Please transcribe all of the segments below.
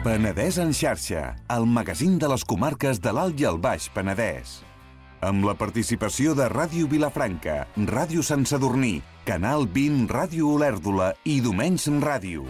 Penedès en xarxa, el magazín de les comarques de l'Alt i el Baix Penedès. Amb la participació de Ràdio Vilafranca, Ràdio Sant Sadurní, Canal 20, Ràdio Olèrdola i Domenys Ràdio.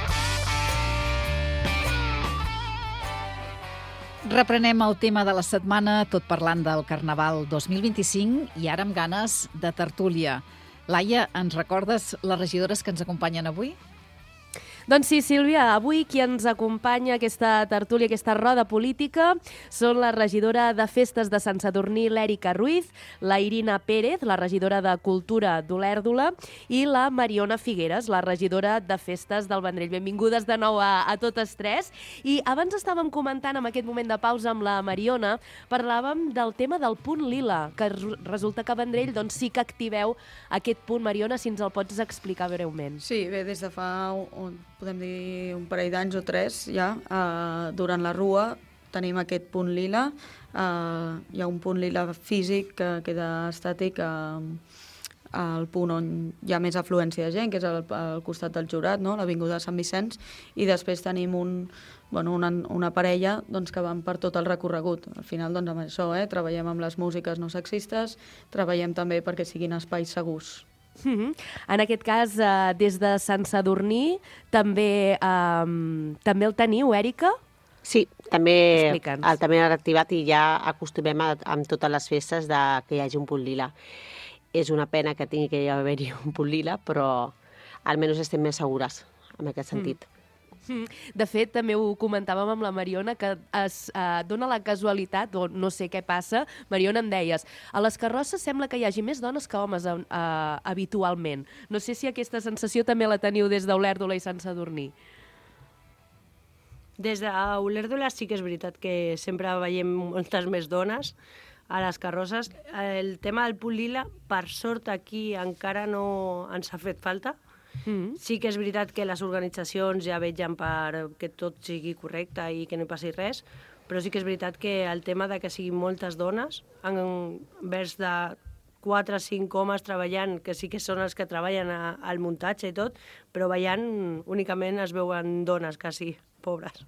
Reprenem el tema de la setmana, tot parlant del Carnaval 2025 i ara amb ganes de tertúlia. Laia, ens recordes les regidores que ens acompanyen avui? Doncs sí, Sílvia, avui qui ens acompanya a aquesta tertúlia, aquesta roda política, són la regidora de Festes de Sant Sadurní, l'Èrica Ruiz, la Irina Pérez, la regidora de Cultura d'Olèrdola, i la Mariona Figueres, la regidora de Festes del Vendrell. Benvingudes de nou a totes tres. I abans estàvem comentant, en aquest moment de pausa amb la Mariona, parlàvem del tema del punt lila, que resulta que a Vendrell doncs, sí que activeu aquest punt. Mariona, si ens el pots explicar breument. Sí, bé, des de fa podem dir un parell d'anys o tres ja, durant la Rua tenim aquest punt lila. Hi ha un punt lila físic que queda estàtic al punt on hi ha més afluència de gent, que és al costat del Jurat, no? L'avinguda de Sant Vicenç, i després tenim una parella doncs, que van per tot el recorregut. Al final, doncs, amb això, treballem amb les músiques no sexistes, treballem també perquè siguin espais segurs. En aquest cas, des de Sant Sadurní, també el teniu, Èrica? Sí, també Explica'ns. el també l'hem activat i ja acostumem amb totes les festes que hi hagi un punt lila. És una pena que tingui que haver-hi un punt lila, però almenys estem més segures en aquest sentit. De fet, també ho comentàvem amb la Mariona, que es dona la casualitat, o no sé què passa, Mariona, em deies, a les carrosses sembla que hi hagi més dones que homes habitualment. No sé si aquesta sensació també la teniu des d'Olèrdola i Sant Sadurní. Des d'Olèrdola sí que és veritat que sempre veiem moltes més dones a les carrosses. El tema del punt lila, per sort aquí encara no ens ha fet falta. Sí que és veritat que les organitzacions ja vegen perquè tot sigui correcte i que no hi passi res, però sí que és veritat que el tema de que siguin moltes dones, envers de 4 o 5 homes treballant, que sí que són els que treballen al muntatge i tot, però ballant únicament es veuen dones, quasi, pobres.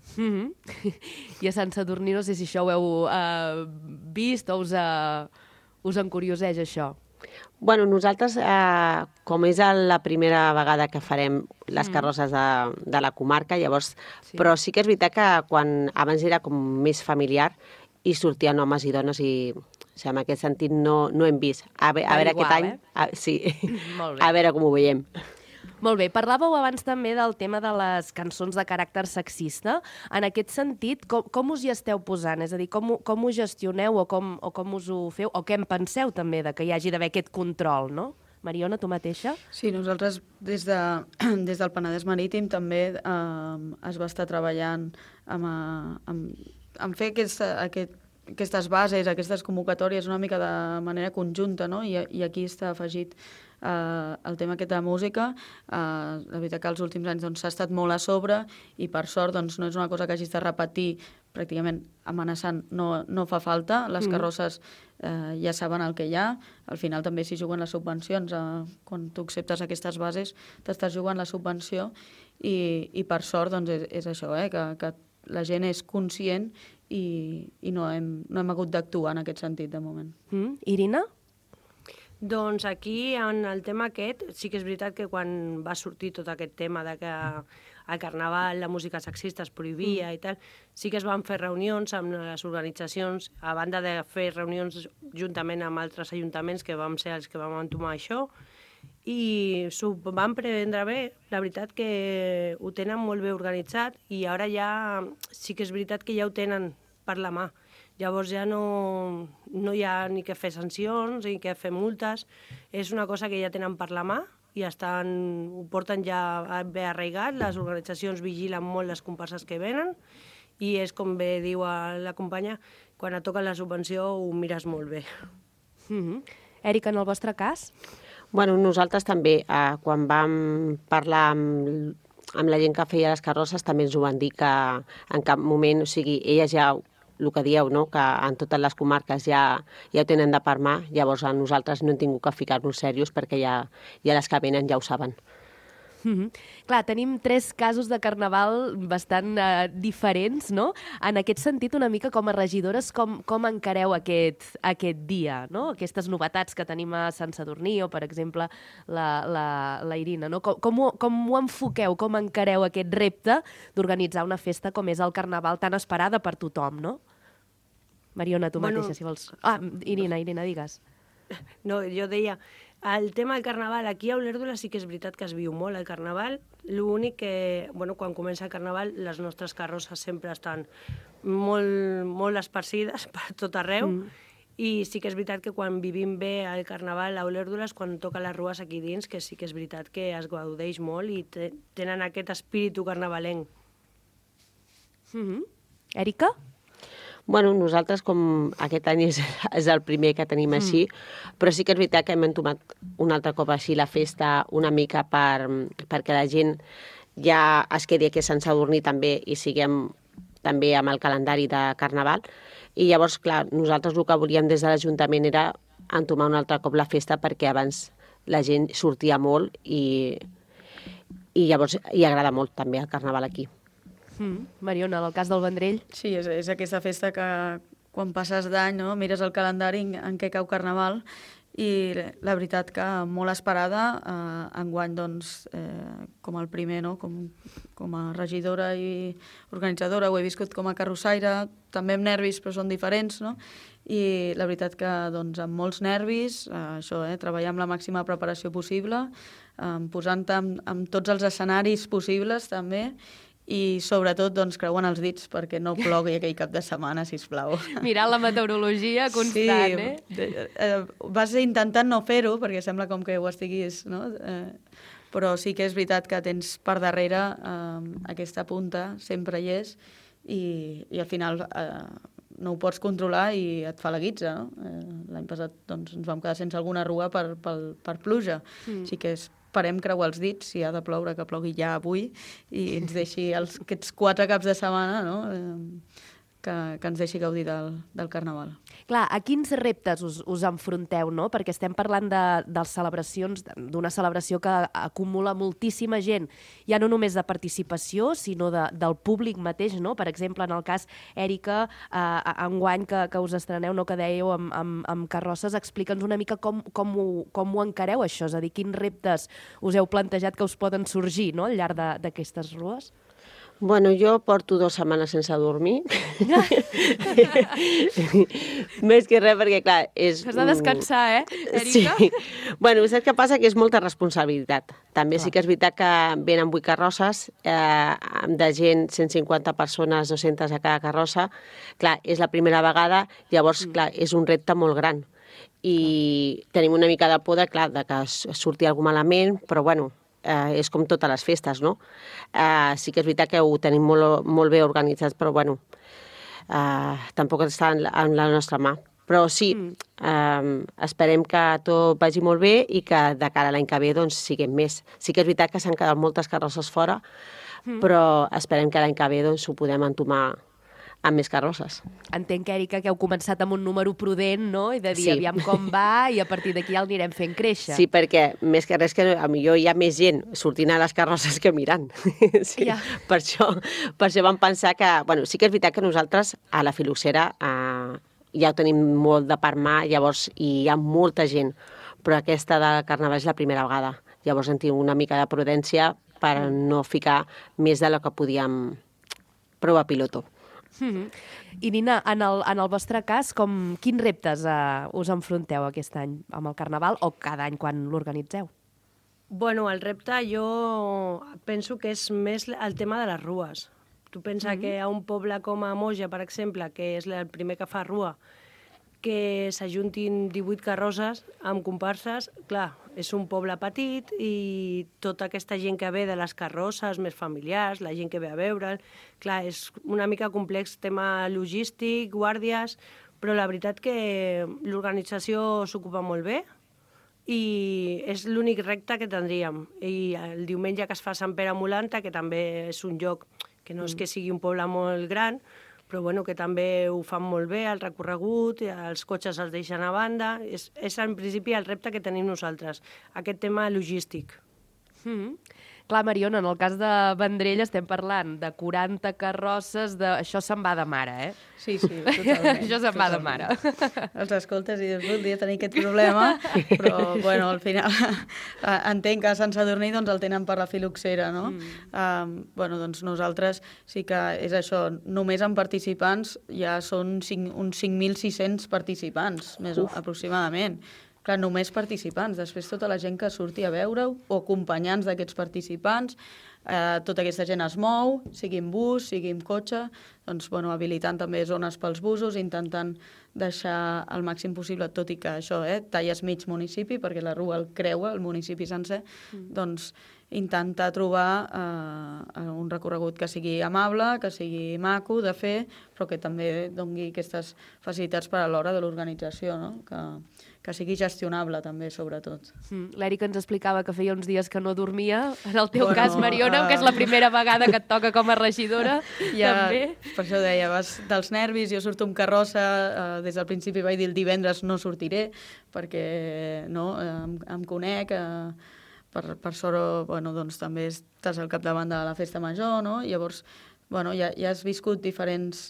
I a Sant Sadurní no sé si això ho heu vist o us encurioseix això. Bueno, nosaltres, com és la primera vegada que farem les carrosses de la comarca, llavors, sí. Però sí que és veritat que abans era com més familiar i sortien homes i dones i en aquest sentit no hem vist. A veure aquest any, sí, a veure com ho veiem. Molt bé, parlàveu abans també del tema de les cançons de caràcter sexista. En aquest sentit, com us hi esteu posant? És a dir, com ho gestioneu o com us ho feu? O què en penseu també de que hi hagi d'haver aquest control, no? Mariona, tu mateixa? Sí, nosaltres des del Penedès Marítim també es va estar treballant en fer aquestes bases, aquestes convocatòries una mica de manera conjunta, no? I aquí està afegit el tema aquest de música. La veritat que els últims anys s'ha estat molt a sobre i per sort no és una cosa que hagis de repetir pràcticament amenaçant, no fa falta. Les carrosses ja saben el que hi ha. Al final també s'hi juguen les subvencions. Quan tu acceptes aquestes bases t'estàs jugant la subvenció i per sort és això, que la gent és conscient i no hem hagut d'actuar en aquest sentit de moment. Irina? Doncs aquí, en el tema aquest, sí que és veritat que quan va sortir tot aquest tema de que al Carnaval la música sexista es prohibia i tal, sí que es van fer reunions amb les organitzacions, a banda de fer reunions juntament amb altres ajuntaments que vam ser els que vam entomar això, i s'ho van prendre bé. La veritat que ho tenen molt bé organitzat i ara ja sí que és veritat que ja ho tenen per la mà. Llavors ja no hi ha ni que fer sancions ni que fer multes. És una cosa que ja tenen per la mà i ho porten ja bé arraigat. Les organitzacions vigilen molt les comparses que venen i és com bé diu la companya, quan et toca la subvenció ho mires molt bé. Èrica, en el vostre cas? Bueno, nosaltres també, quan vam parlar amb la gent que feia les carrosses, també ens ho van dir que en cap moment, o sigui, elles ja el que dieu, no? Que en totes les comarques ja ho tenen de per mà, llavors a nosaltres no hem tingut que ficar-nos serios perquè ja les que venen ja ho saben. Clar, tenim 3 casos de carnaval bastant diferents, no? En aquest sentit, una mica com a regidores, com encareu aquest dia, no? Aquestes novetats que tenim a Sant Sadurní o, per exemple, la Irina, no? Com ho enfoqueu, com encareu aquest repte d'organitzar una festa com és el carnaval tan esperada per tothom, no? Mariona, tu mateixa, si vols. Irina, digues. No, jo deia, el tema del carnaval, aquí a Olèrdola sí que és veritat que es viu molt el carnaval. L'únic que, quan comença el carnaval, les nostres carrosses sempre estan molt esparcides per tot arreu. I sí que és veritat que quan vivim bé el carnaval a Olèrdola és quan toca les rues aquí dins, que sí que és veritat que es gaudeix molt i tenen aquest espíritu carnavalenc. Èrica? Bueno, nosaltres, com aquest any és el primer que tenim així, però sí que és veritat que hem entomat un altre cop així la festa una mica perquè la gent ja es quedi aquí a Sant Sadurní també i siguem també amb el calendari de Carnaval. I llavors, clar, nosaltres el que volíem des de l'Ajuntament era entomar un altre cop la festa perquè abans la gent sortia molt i llavors hi agrada molt també el Carnaval aquí. Mariona, en el cas del Vendrell... Sí, és aquesta festa que quan passes d'any, no, mires el calendari en què cau Carnaval i la veritat que molt esperada, enguany doncs, com el primer, no, com a regidora i organitzadora, ho he viscut com a carrossaire, també amb nervis però són diferents, no? I la veritat que doncs, amb molts nervis, això, treballar amb la màxima preparació possible, posant-te amb tots els escenaris possibles també, i sobretot doncs, creuant els dits perquè no plogui aquell cap de setmana, sisplau. Mirant la meteorologia constant, Vas intentant no fer-ho perquè sembla com que ho estiguis, no? Però sí que és veritat que tens per darrere aquesta punta, sempre hi és, i al final no ho pots controlar i et fa la guitza, no? L'any passat doncs, ens vam quedar sense alguna rua per pluja. Sí que esperem creuar els dits, si ha de ploure, que plogui ja avui i ens deixi aquests 4 caps de setmana, no? Que ens deixi gaudir del Carnaval. Clar, a quins reptes us enfronteu, no? Perquè estem parlant de celebracions, d'una celebració que acumula moltíssima gent, ja no només de participació, sinó del públic mateix, no? Per exemple, en el cas, Èrica, enguany que us estreneu, no, que dèieu amb carrosses, explica'ns una mica com ho encareu, això, és a dir, quins reptes us heu plantejat que us poden sorgir, no?, al llarg d'aquestes rues? Bueno, jo porto 2 setmanes sense dormir. Més que res, perquè, clar, és... Has de descansar, Èrica? Sí. Bueno, saps què passa? Que és molta responsabilitat. També sí que és veritat que venen 8 carrosses, de gent, 150 persones, 200 a cada carrossa. Clar, és la primera vegada, llavors, clar, és un repte molt gran. I tenim una mica de por de que surti algun malament, però, bueno, és com totes les festes, no? Sí que és veritat que ho tenim molt bé organitzats, però bueno, tampoc està en la nostra mà. Però sí, esperem que tot vagi molt bé i que de cara a l'any que ve doncs, siguem més. Sí que és veritat que s'han quedat moltes carrosses fora, però esperem que l'any que ve doncs, ho podem entomar amb més carrosses. Entenc, Èrica, que heu començat amb un número prudent, no? I de dir, sí, aviam com va, i a partir d'aquí ja el anirem fent créixer. Sí, perquè més que res que a millor hi ha més gent sortint a les carrosses que mirant. Sí, ja. Per això vam pensar que... Bueno, sí que és veritat que nosaltres a la Filoxera ja ho tenim molt de part mà, llavors hi ha molta gent, però aquesta de Carnaval és la primera vegada. Llavors en tinc una mica de prudència per no ficar més de lo que podíem provar piloto. I Nina, en el vostre cas, quins reptes us enfronteu aquest any amb el Carnaval o cada any quan l'organitzeu? Bueno, el repte jo penso que és més el tema de les rues. Tu pensa que a un poble com a Moja, per exemple, que és el primer que fa rua, que s'ajuntin 18 carrosses amb comparses, clar, és un poble petit i tota aquesta gent que ve de les carrosses més familiars, la gent que ve a veure'l, clar, és una mica complex tema logístic, guàrdies, però la veritat que l'organització s'ocupa molt bé i és l'únic repte que tindríem. I el diumenge que es fa Sant Pere Molanta, que també és un lloc que no és que sigui un poble molt gran, però bueno, que també ho fan molt bé, el recorregut, els cotxes els deixen a banda. És en principi el repte que tenim nosaltres, aquest tema logístic. Clar, Mariona, en el cas de Vendrell estem parlant de 40 carrosses, això se'n va de mare, eh? Sí, totalment. Això se'n va de mare. Els escoltes i dius, voldria tenir aquest problema, però, bueno, al final entenc que a Sant Sadurní doncs, el tenen per la filoxera, no? Bueno, doncs nosaltres sí que és això, només en participants ja són uns 5.600 participants, més aproximadament. Clar, només participants, després tota la gent que surti a veure-ho, o acompanyants d'aquests participants, tota aquesta gent es mou, sigui en bus, sigui en cotxe, doncs, bueno, habilitant també zones pels busos, intentant deixar el màxim possible, tot i que això, talles mig municipi, perquè la rua el creua, el municipi sencer, doncs intentar trobar un recorregut que sigui amable, que sigui maco de fer, però que també doni aquestes facilitats per a l'hora de l'organització, no? Que sigui gestionable també, sobretot. L'Èric ens explicava que feia uns dies que no dormia. En el teu cas, Mariona, que és la primera vegada que et toca com a regidora, també. Per això deia, vas dels nervis, jo surto amb carrossa, des del principi vaig dir el divendres no sortiré, perquè no, em conec, per sort, bueno, doncs també estàs al capdavant de la festa major, no? Llavors, bueno, ja has viscut diferents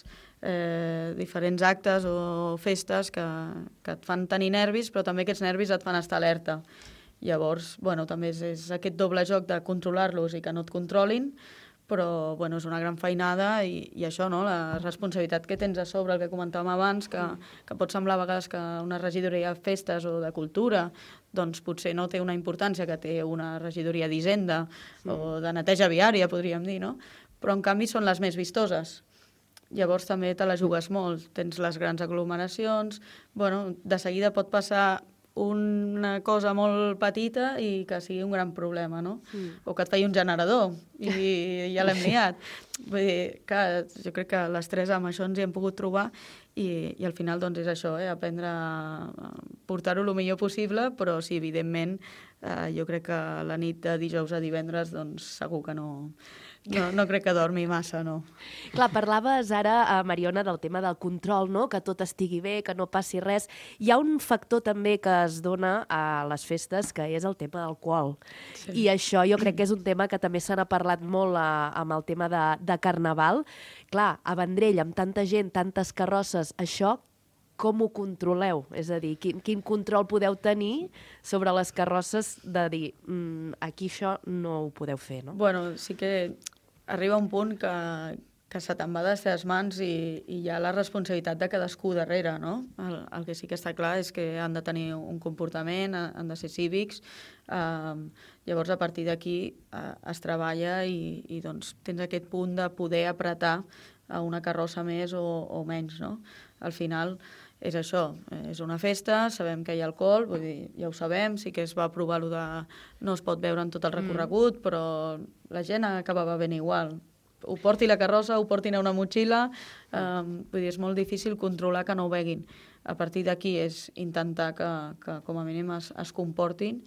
actes o festes que et fan tenir nervis, però també aquests nervis et fan estar alerta. Llavors, bueno, també és aquest doble joc de controlar-los i que no et controlin, però bueno, és una gran feinada i això, no? La responsabilitat que tens a sobre, el que comentàvem abans, que pot semblar a vegades que una regidoria de festes o de cultura doncs potser no té una importància que té una regidoria d'Hisenda o de neteja viària, podríem dir, no? Però en canvi són les més vistoses. Llavors també te la jugues molt. Tens les grans aglomeracions, bueno, de seguida pot passar una cosa molt petita i que sigui un gran problema, no? O que et faci un generador i ja l'hem liat. Vull dir, clar, jo crec que les tres amb això ens hi hem pogut trobar i al final doncs és això, aprendre a portar-ho el millor possible, però sí, evidentment, jo crec que la nit de dijous a divendres doncs segur que no crec que dormi massa, no. Clar, parlaves ara, Mariona, del tema del control, no? Que tot estigui bé, que no passi res. Hi ha un factor també que es dona a les festes, que és el tema d'alcohol. Sí. I això jo crec que és un tema que també se n'ha parlat molt amb el tema de Carnaval. Clar, a Vendrell, amb tanta gent, tantes carrosses, això com ho controleu? És a dir, quin control podeu tenir sobre les carrosses de dir aquí això no ho podeu fer, no? Bueno, sí que arriba un punt que se te'n va de les teves mans i hi ha la responsabilitat de cadascú darrere, no? El que sí que està clar és que han de tenir un comportament, han de ser cívics, llavors a partir d'aquí es treballa i doncs tens aquest punt de poder apretar a una carrossa més o menys, no? Al final és això, és una festa, sabem que hi ha alcohol, vull dir, ja ho sabem, sí que es va aprovar allò de no es pot veure en tot el recorregut, però la gent acabava ben igual. Ho porti la carrossa, ho portin a una motxilla, vull dir, és molt difícil controlar que no ho beguin. A partir d'aquí és intentar que com a mínim es comportin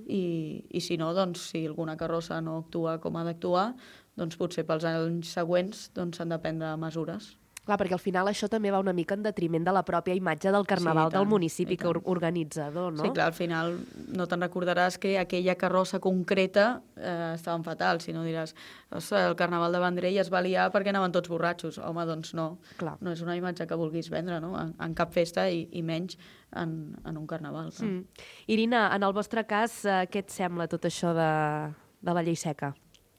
i si no, doncs, si alguna carrossa no actua com ha d'actuar, doncs potser pels anys següents s'han de prendre mesures. Clar, perquè al final això també va una mica en detriment de la pròpia imatge del Carnaval del municipi que organitzador, no? Sí, clar, al final no te'n recordaràs que aquella carrossa concreta estaven fatal, si no diràs el Carnaval de Vendrell es va liar perquè anaven tots borratxos. Home, doncs no. Clar. No és una imatge que vulguis vendre, no? En cap festa i menys en un Carnaval. Irina, en el vostre cas, què et sembla tot això de la llei seca?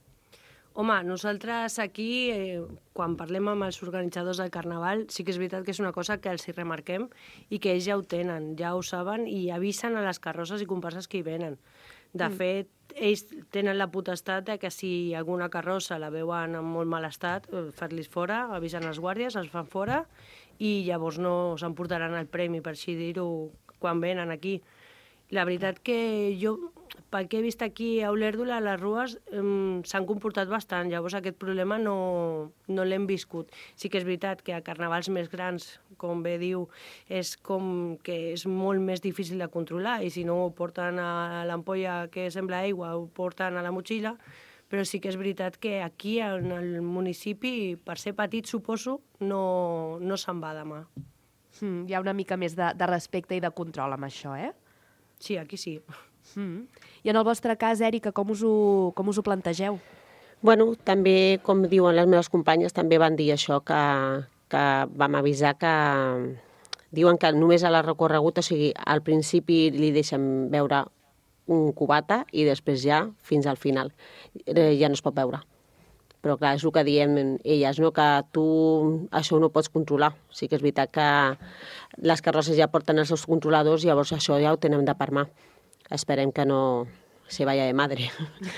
Home, nosaltres aquí, quan parlem amb els organitzadors del Carnaval, sí que és veritat que és una cosa que els hi remarquem i que ells ja ho tenen, ja ho saben i avisen a les carrosses i comparses que hi venen. De fet, ells tenen la potestat de que si alguna carrossa la veuen en molt mal estat, fer-los fora, avisen els guàrdies, els fan fora i llavors no s'emportaran el premi, per així dir-ho, quan venen aquí. La veritat que jo, pel que he vist aquí a Olèrdola, les rues s'han comportat bastant, llavors aquest problema no l'hem viscut. Sí que és veritat que a carnavals més grans, com bé diu, és com que és molt més difícil de controlar i si no ho porten a l'ampolla que sembla aigua, ho porten a la motxilla, però sí que és veritat que aquí, en el municipi, per ser petit, suposo, no se'n va de mà. Hi ha una mica més de respecte i de control amb això, eh? Sí, aquí sí. I en el vostre cas, Èrica, com us ho plantegeu? Bueno, també, com diuen les meves companyes, també van dir això, que vam avisar que diuen que només a la recorregut, o sigui, al principi li deixen veure un cubata i després ja, fins al final, ja no es pot veure. Però clar, és el que diem elles, no? Que tu això no ho pots controlar. Sí que és veritat que les carrosses ja porten els seus controladors, llavors això ja ho tenen de per mà. Esperem que no se vaya de madre.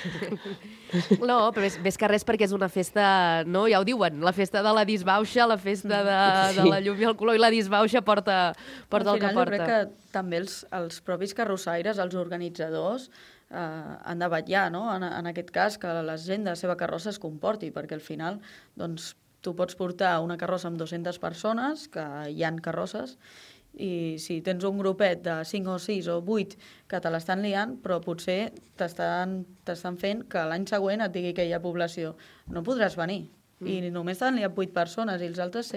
No, però més que res perquè és una festa, no? Ja ho diuen, la festa de la disbauxa, la festa de la llum i el color, i la disbauxa porta el que porta. Al final jo crec que també els propis carrossaires, els organitzadors, han de vetllar, no? En aquest cas, que la gent de la seva carrossa es comporti, perquè al final doncs, tu pots portar una carrossa amb 200 persones, que hi han carrosses, i si tens un grupet de 5 o 6 o 8 que te l'estan liant, però potser t'estan fent que l'any següent et digui que hi ha població. No podràs venir. I només t'han liat 8 persones i els altres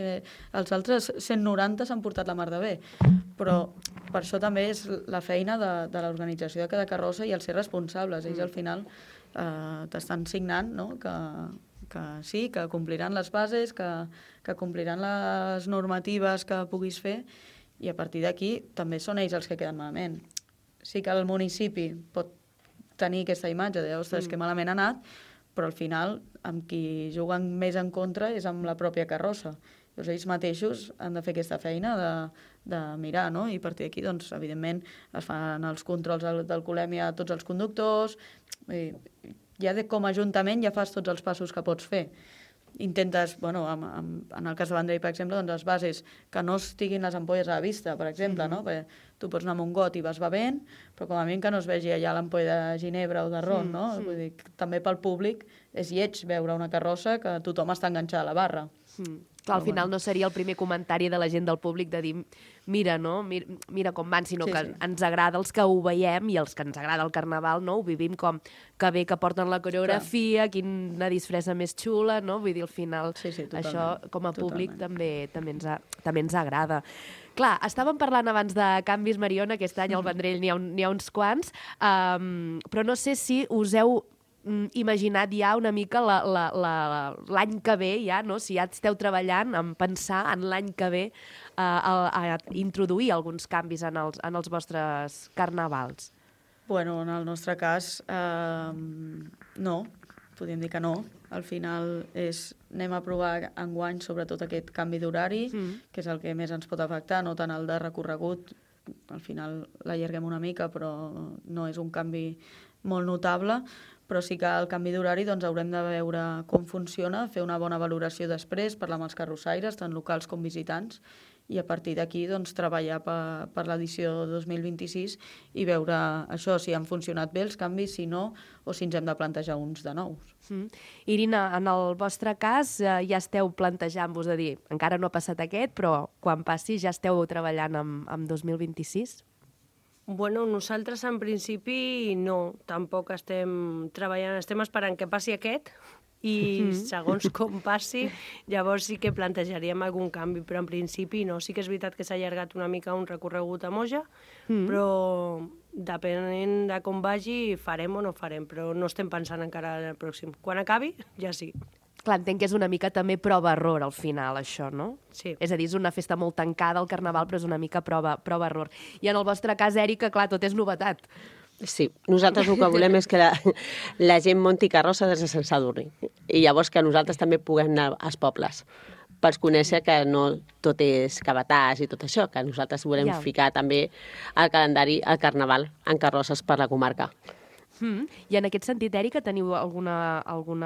190 s'han portat la mar de bé. Però per això també és la feina de l'organització de cada carrossa i el ser responsables. Ells al final t'estan signant, no? Que sí, que compliran les bases, que compliran les normatives que puguis fer, i a partir d'aquí també són ells els que queden malament. Sí que el municipi pot tenir aquesta imatge de, ostres, que malament ha anat, però al final amb qui juguen més en contra és amb la pròpia carrossa. Llavors ells mateixos han de fer aquesta feina de mirar, no? I a partir d'aquí, doncs, evidentment, es fan els controls d'alcoholèmia a tots els conductors, ja com a ajuntament ja fas tots els passos que pots fer. Intentes, bueno, en el cas de Vendrell, per exemple, doncs les bases que no estiguin les ampolles a la vista, per exemple, no? Perquè tu pots anar amb un got i vas bevent, però com a mínim que no es vegi allà l'ampolla de ginebra o de ron, no? Vull dir, també pel públic és lleig veure una carrossa que tothom està enganxat a la barra. Clar, al final no seria el primer comentari de la gent del públic de dir mira, no? Mira com van, sinó que ens agrada els que ho veiem i els que ens agrada el carnaval, no? Ho vivim com que bé que porten la coreografia, quina disfressa més xula, no? Vull dir, al final això com a públic també ens agrada. Clar, estàvem parlant abans de canvis, Mariona, aquest any al Vendrell n'hi ha uns quants, però no sé si us heu imaginat ja una mica l'any que ve, ja, no? Si ja esteu treballant en pensar en l'any que ve a introduir alguns canvis en els vostres carnavals. Bueno, en el nostre cas, no, podríem dir que no. Al final anem a provar enguany sobretot aquest canvi d'horari, que és el que més ens pot afectar, no tant el de recorregut. Al final l'allarguem una mica, però no és un canvi molt notable, però sí que el canvi d'horari doncs, haurem de veure com funciona, fer una bona valoració després, parlar amb els carrossaires, tant locals com visitants, i a partir d'aquí doncs, treballar per l'edició 2026 i veure això, si han funcionat bé els canvis, si no, o si ens hem de plantejar uns de nous. Irina, en el vostre cas ja esteu plantejant-vos de dir, encara no ha passat aquest, però quan passi ja esteu treballant amb 2026? Bueno, nosaltres en principi no, tampoc estem treballant, estem esperant que passi aquest i segons com passi, llavors sí que plantejaríem algun canvi, però en principi no. Sí que és veritat que s'ha allargat una mica un recorregut a Moja, però depenent de com vagi farem o no farem, però no estem pensant encara en el pròxim. Quan acabi, ja sí. Clar, entenc que és una mica també prova-error al final, això, no? Sí. És a dir, és una festa molt tancada, el Carnaval, però és una mica prova-error. I en el vostre cas, Èrica, clar, tot és novetat. Sí, nosaltres el que volem és que la gent munti carrossa des de Sant Sadurní. I llavors que nosaltres també puguem anar als pobles per conèixer que no tot és cabatàs i tot això, que nosaltres volem ficar també al calendari el Carnaval en carrosses per la comarca. I en aquest sentit, Èrica, teniu alguna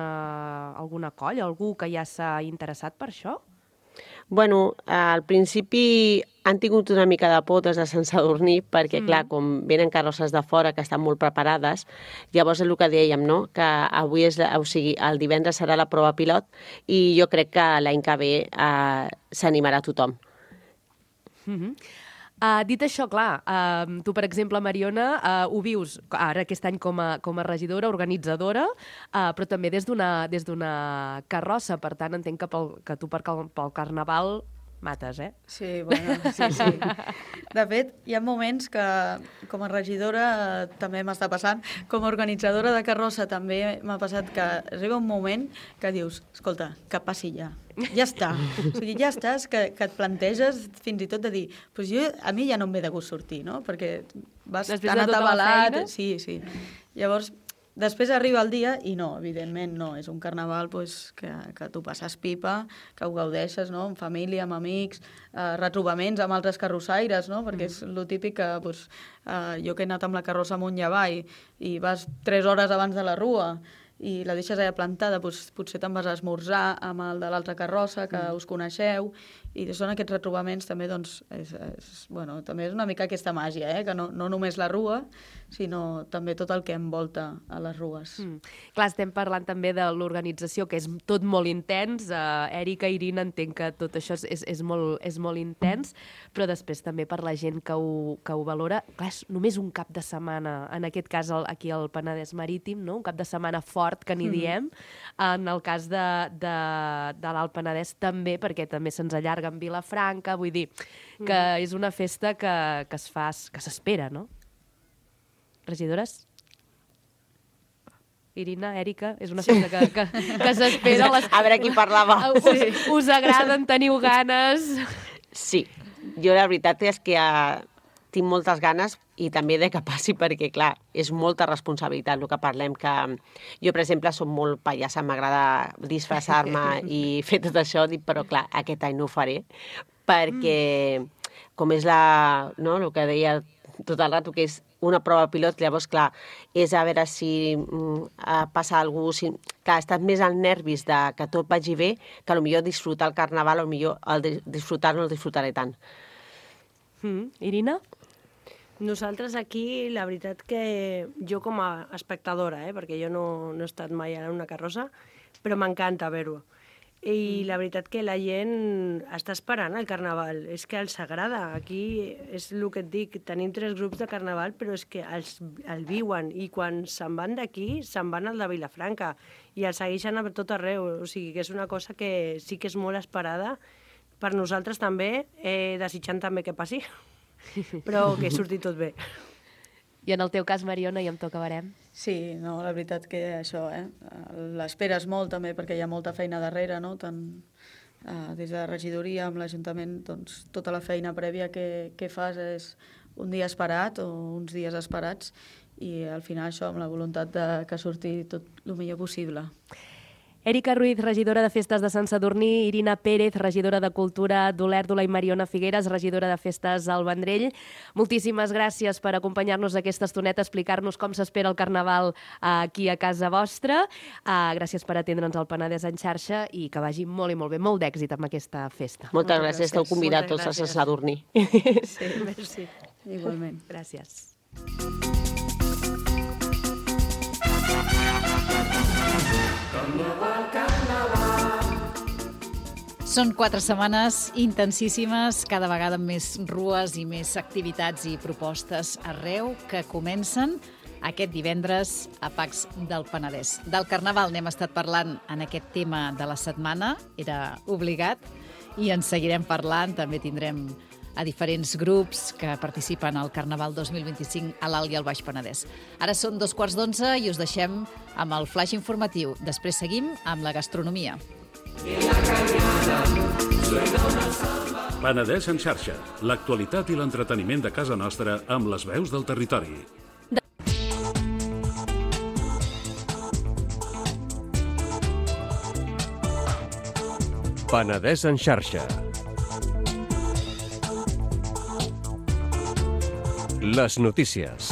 colla, algú que ja s'ha interessat per això? Bueno, al principi han tingut una mica de por des de Sant Sadurní perquè, clar, com venen carrosses de fora que estan molt preparades, llavors és el que dèiem, no? Que avui el divendres serà la prova pilot i jo crec que l'any que ve s'animarà tothom. Dit això, clar, tu, per exemple, Mariona, ho vius ara aquest any com a regidora, organitzadora, però també des d'una carrossa. Per tant, entenc que tu pel Carnaval mates, eh? Sí, bueno, sí. De fet, hi ha moments que, com a regidora, també m'està passant, com a organitzadora de carrossa també m'ha passat que arriba un moment que dius, escolta, que passi ja. Ja està. O sigui, ja estàs, que et planteges fins i tot de dir, pues a mi ja no em ve de gust sortir, no? Perquè vas després tan de tota la atabalat. feina? Sí. Llavors, després arriba el dia i no, evidentment no. És un carnaval pues, que tu passes pipa, que ho gaudeixes, no? Amb família, amb amics, retrobaments amb altres carrossaires, no? Perquè és lo típic que pues, jo que he anat amb la carrossa amunt i avall i vas 3 hores abans de la rua i la deixes allà plantada, doncs potser te'n vas a esmorzar amb el de l'altra carrossa, que us coneixeu, i són aquests retrobaments també, doncs, també és una mica aquesta màgia, que no només la rua, sinó també tot el que envolta a les rues. Clar, estem parlant també de l'organització, que és tot molt intens. Èrica, Irina, entenc que tot això és molt intens, però després també per la gent que ho valora. Clar, és només un cap de setmana, en aquest cas aquí al Penedès Marítim, no? Un cap de setmana fort, que n'hi diem. En el cas de l'Alt Penedès també, perquè també se'ns allarga en Vilafranca, vull dir que és una festa que s'espera, no? Regidores? Irina, Èrica, és una festa que s'espera. A veure qui parlava. Us agraden, teniu ganes? Sí, jo la veritat és que tinc moltes ganes i també de que passi perquè, clar, és molta responsabilitat el que parlem, que jo, per exemple, soc molt pallassa, m'agrada disfressar-me i fer tot això, però, clar, aquest any no ho faré perquè, com és el que deia tot el rato, que és una prova pilot, llavors, clar, és a veure si passa algú... Clar, he estat més als nervis que tot vagi bé que potser disfrutar el carnaval, potser el disfrutar no el disfrutaré tant. Irina? Nosaltres aquí, la veritat que jo com a espectadora, perquè jo no he estat mai en una carrossa, però m'encanta veure-ho. I la veritat que la gent està esperant el carnaval, és que els agrada. Aquí és el que et dic, tenim 3 grups de carnaval, però és que el viuen i quan se'n van d'aquí, se'n van al de Vilafranca i el segueixen a tot arreu. O sigui que és una cosa que sí que és molt esperada per nosaltres també, desitjant també que passi, però que surti tot bé. I en el teu cas, Mariona, ja em toca barem. Sí, no, la veritat que això, l'esperes molt també perquè hi ha molta feina darrere, no? Tant des de la regidoria amb l'Ajuntament, doncs tota la feina prèvia que fas és un dia esperat o uns dies esperats i al final això amb la voluntat de que surti tot el millor possible. Èrica Ruiz, regidora de Festes de Sant Sadurní, Irina Pérez, regidora de Cultura d'Olèrdola i Mariona Figueres, regidora de Festes al Vendrell. Moltíssimes gràcies per acompanyar-nos aquesta estoneta, explicar-nos com s'espera el Carnaval aquí a casa vostra. Gràcies per atendre'ns al Penedès en xarxa i que vagi molt i molt bé, molt d'èxit amb aquesta festa. Moltes gràcies, esteu convidats tots a Sant Sadurní. Sí, merci. Igualment. Gràcies. Són 4 setmanes intensíssimes, cada vegada amb més rues i més activitats i propostes arreu que comencen aquest divendres a Pacs del Penedès. Del Carnaval n'hem estat parlant en aquest tema de la setmana, era obligat, i en seguirem parlant. També tindrem a diferents grups que participen al Carnaval 2025 a l'Alt i al Baix Penedès. Ara són 2:15 i us deixem amb el flaix informatiu. Després seguim amb la gastronomia. Penedès en xarxa, l'actualitat i l'entreteniment de casa nostra amb les veus del territori. Penedès en xarxa. Les notícies.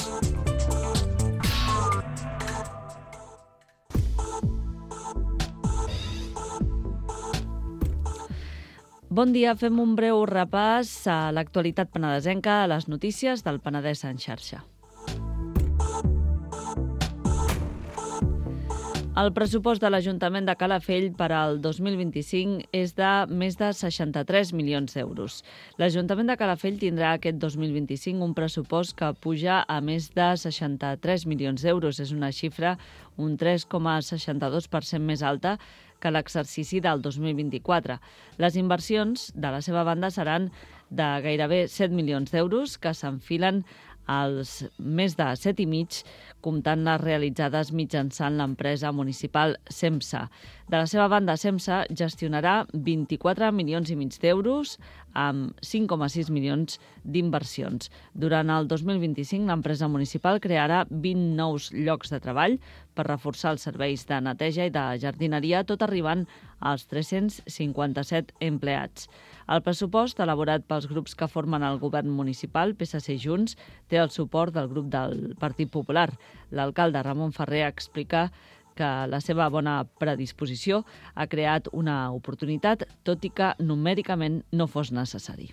Bon dia, fem un breu repàs a l'actualitat penedesenca, a les notícies del Penedès en xarxa. El pressupost de l'Ajuntament de Calafell per al 2025 és de més de 63 milions d'euros. L'Ajuntament de Calafell tindrà aquest 2025 un pressupost que puja a més de 63 milions d'euros. És una xifra un 3,62% més alta que l'exercici del 2024. Les inversions, de la seva banda, seran de gairebé 7 milions d'euros, que s'enfilen als més de 7,5, comptant les realitzades mitjançant l'empresa municipal SEMSA. De la seva banda, SEMSA gestionarà 24 milions i mig d'euros amb 5,6 milions d'inversions. Durant el 2025, l'empresa municipal crearà 20 nous llocs de treball per reforçar els serveis de neteja i de jardineria, tot arribant als 357 empleats. El pressupost, elaborat pels grups que formen el govern municipal, PSC i Junts, té el suport del grup del Partit Popular. L'alcalde Ramon Ferrer explica que la seva bona predisposició ha creat una oportunitat, tot i que numèricament no fos necessari.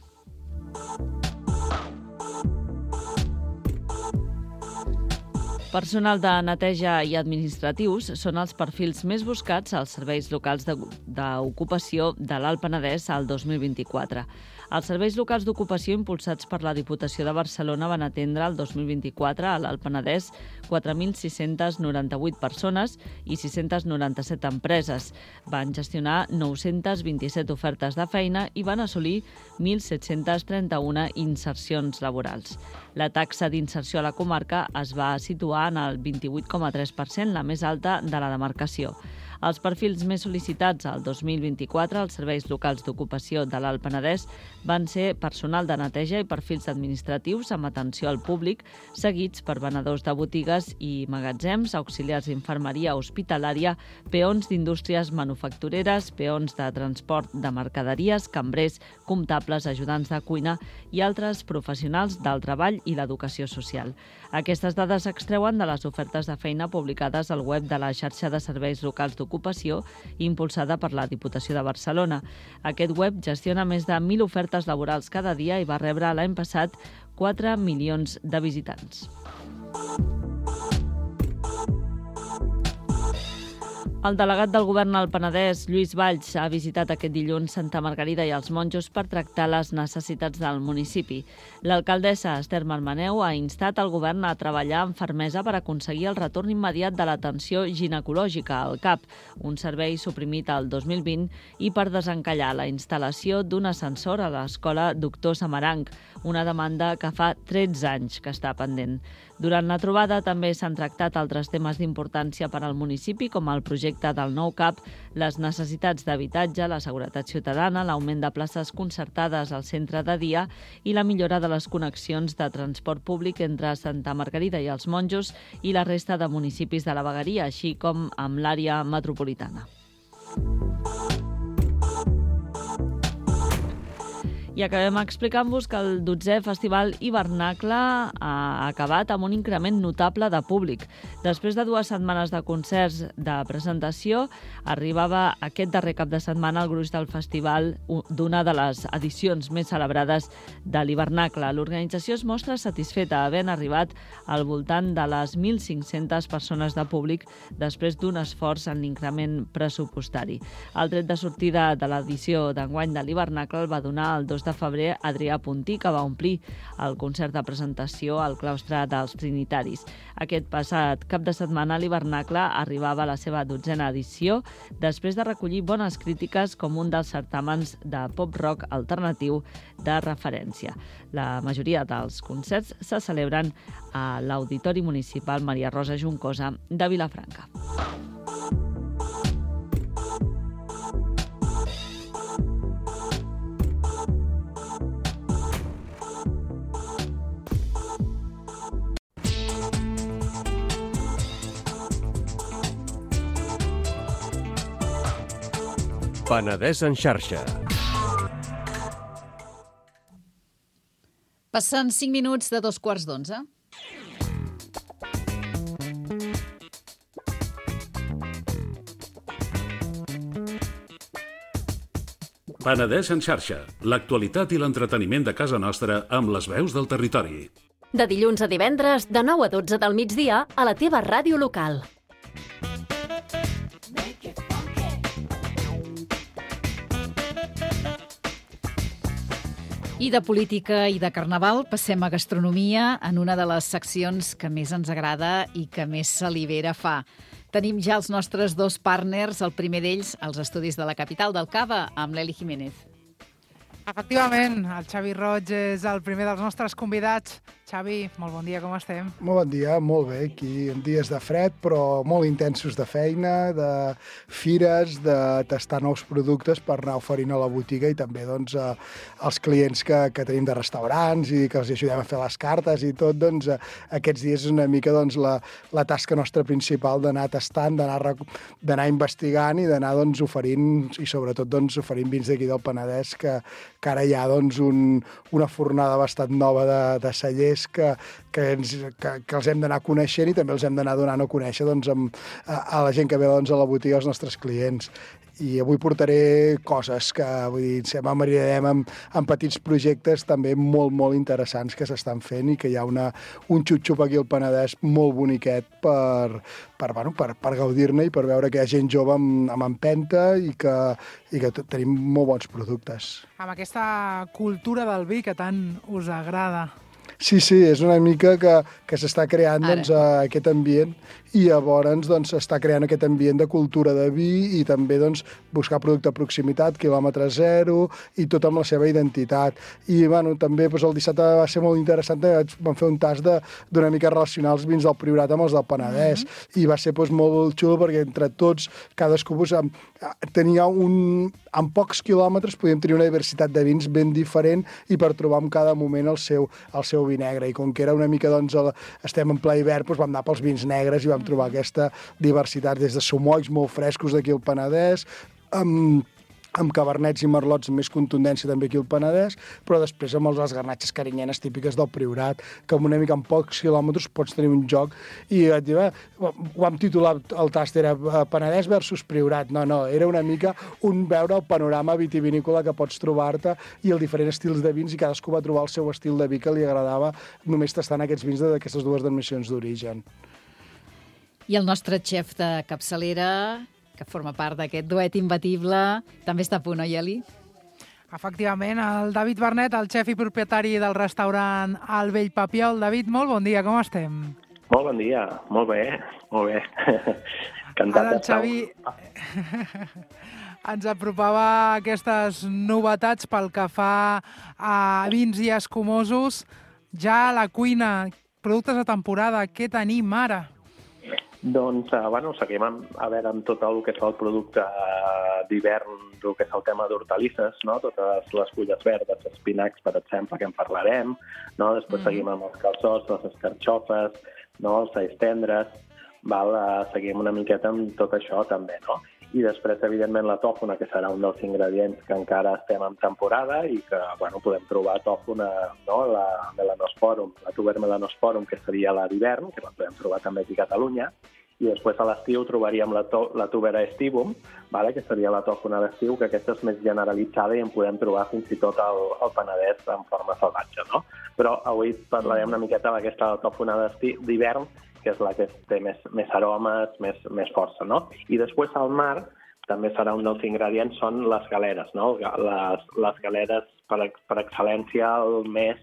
Personal de neteja i administratius són els perfils més buscats als serveis locals d'ocupació de l'Alt Penedès al 2024. Els serveis locals d'ocupació impulsats per la Diputació de Barcelona van atendre el 2024 a l'Alt Penedès 4.698 persones i 697 empreses. Van gestionar 927 ofertes de feina i van assolir 1.731 insercions laborals. La taxa d'inserció a la comarca es va situar en el 28,3%, la més alta de la demarcació. Els perfils més sol·licitats al 2024 als serveis locals d'ocupació de l'Alt Penedès van ser personal de neteja i perfils administratius amb atenció al públic, seguits per venedors de botigues i magatzems, auxiliars d'infermeria hospitalària, peons d'indústries manufactureres, peons de transport de mercaderies, cambrers, comptables, ajudants de cuina i altres professionals del treball i l'educació social. Aquestes dades s'extreuen de les ofertes de feina publicades al web de la xarxa de serveis locals d'ocupació impulsada per la Diputació de Barcelona. Aquest web gestiona més de 1.000 ofertes laborals cada dia i va rebre l'any passat 4 milions de visitants. El delegat del govern al Penedès, Lluís Valls, ha visitat aquest dilluns Santa Margarida i els Monjos per tractar les necessitats del municipi. L'alcaldessa Esther Marmaneu ha instat el govern a treballar amb fermesa per aconseguir el retorn immediat de l'atenció ginecològica al CAP, un servei suprimit el 2020, i per desencallar la instal·lació d'un ascensor a l'escola Doctor Samaranc, una demanda que fa 13 anys que està pendent. Durant la trobada també s'han tractat altres temes d'importància per al municipi, com el projecte del nou CAP, les necessitats d'habitatge, la seguretat ciutadana, l'augment de places concertades al centre de dia i la millora de les connexions de transport públic entre Santa Margarida i els Monjos i la resta de municipis de la vegueria, així com amb l'àrea metropolitana. I acabem explicant-vos que el 12è Festival Hivernacle ha acabat amb un increment notable de públic. Després de 2 setmanes de concerts de presentació, arribava aquest darrer cap de setmana el gruix del festival d'una de les edicions més celebrades de l'Hivernacle. L'organització es mostra satisfeta, havent arribat al voltant de les 1.500 persones de públic després d'un esforç en l'increment pressupostari. El tret de sortida de l'edició d'enguany de l'Hivernacle el va donar el 2 de febrer Adrià Puntí, que va omplir el concert de presentació al claustre dels Trinitaris. Aquest passat cap de setmana l'Hivernacle arribava a la seva 12a edició després de recollir bones crítiques com un dels certàmens de pop-rock alternatiu de referència. La majoria dels concerts se celebren a l'Auditori Municipal Maria Rosa Juncosa de Vilafranca. Penedès en xarxa. Passen 5 minuts de 11:15. Penedès en xarxa. L'actualitat i l'entreteniment de casa nostra amb les veus del territori. De dilluns a divendres, de 9 a 12 del migdia, a la teva ràdio local. I de política i de carnaval passem a gastronomia en una de les seccions que més ens agrada i que més salivera fa. Tenim ja els nostres dos partners, el primer d'ells als estudis de la capital del Cava, amb l'Eli Jiménez. Efectivament, el Xavi Roig és el primer dels nostres convidats. Xavi, molt bon dia, com estem? Molt bon dia, molt bé, aquí en dies de fred, però molt intensos de feina, de fires, de tastar nous productes per anar oferint a la botiga i també doncs, als clients que tenim de restaurants i que els ajudem a fer les cartes i tot, doncs, aquests dies és una mica doncs, la tasca nostra principal d'anar tastant, d'anar investigant i d'anar doncs, oferint, i sobretot doncs, oferint vins d'aquí del Penedès, que ara hi ha doncs, una fornada bastant nova de cellers que els hem d'anar coneixent i també els hem d'anar donant a conèixer doncs, a la gent que ve doncs, a la botiga, als nostres clients. I avui portaré coses que, vull dir, m'amaridarem amb petits projectes també molt, molt interessants que s'estan fent i que hi ha un xup-xup aquí al Penedès molt boniquet per gaudir-ne i per veure que hi ha gent jove amb empenta i que tenim molt bons productes. Amb aquesta cultura del vi que tant us agrada. Sí, és una mica que s'està creant doncs, aquest ambient i llavors doncs, s'està creant aquest ambient de cultura de vi i també doncs, buscar producte a proximitat, quilòmetre zero i tot amb la seva identitat. I bueno, també doncs, el dissabte va ser molt interessant, vam fer un tast d'una mica relacionar els vins del Priorat amb els del Penedès i va ser doncs, molt xulo perquè entre tots, cadascú tenia en pocs quilòmetres podíem tenir una diversitat de vins ben diferent i per trobar en cada moment el seu vi negre. I com que era una mica, doncs, estem en ple hivern, doncs vam anar pels vins negres i vam trobar aquesta diversitat des de somois molt frescos d'aquí al Penedès, amb cabernets i merlots amb més contundència també aquí al Penedès, però després amb les garnatxes carinyenes típiques del Priorat, que una mica en pocs quilòmetres pots tenir un joc. I ho vam titular, el tast era Penedès versus Priorat. No, era una mica veure el panorama vitivinícola que pots trobar-te i els diferents estils de vins i cadascú va trobar el seu estil de vi que li agradava només tastant aquests vins d'aquestes dues denominacions d'origen. I el nostre xef de capçalera, que forma part d'aquest duet imbatible, també està a punt, oi, Eli? Efectivament, el David Bernet, el xef i propietari del restaurant El Vell Papiol. David, molt bon dia, com estem? Molt bon dia, molt bé. Ara el Xavi ens apropava aquestes novetats pel que fa a vins i escumosos. Ja a la cuina, productes de temporada, què tenim ara? Doncs, seguim amb tot el que és el producte d'hivern, el que és el tema d'hortalisses, no? Totes les fulles verdes, espinacs, per exemple, que en parlarem, no? Després seguim amb els calçots, les escarxofes, no? Els alls tendres, seguim una miqueta amb tot això també, no? I després, evidentment, la tòfona, que serà un dels ingredients que encara estem en temporada i que podem trobar tòfona, no? La melanosporum, la tuber melanosporum, que seria la d'hivern, que la podem trobar també aquí a Catalunya, i després a l'estiu trobaríem la tubera estivum, que seria la tòfona d'estiu, que aquesta és més generalitzada i en podem trobar fins i tot al Penedès en forma salvatge, no? Però avui parlarem una miqueta d'aquesta tòfona d'hivern, que és la que té més aromes, més força, no? I després al mar també serà un dels ingredients, són les galeres, no? Les galeres, per excel·lència, el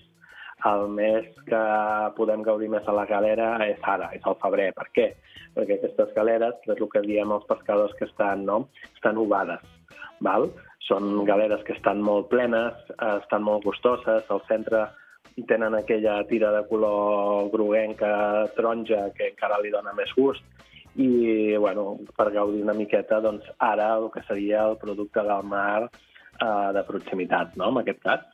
mes que podem gaudir més a la galera és ara, és el febrer. Per què? Perquè aquestes galeres, que és el que diem els pescadors que estan ovades, val? Són galeres que estan molt plenes, estan molt gustoses, al centre tenen aquella tira de color groguenca, taronja, que encara li dona més gust. I, per gaudir una miqueta, doncs, ara el que seria el producte del mar de proximitat, no?, en aquest cas.